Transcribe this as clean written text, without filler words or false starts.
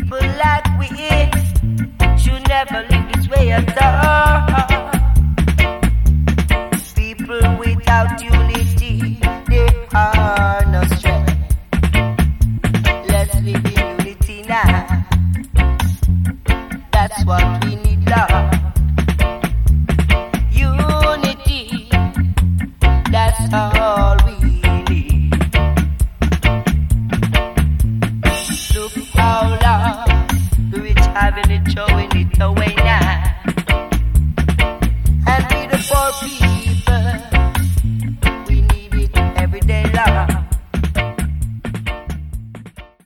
People like we should never live this way at all. People without unity, they are no strength. Let's live in unity now. That's what we need, Lord. Unity, that's all we need. Look how long the rich having it, showing it away now.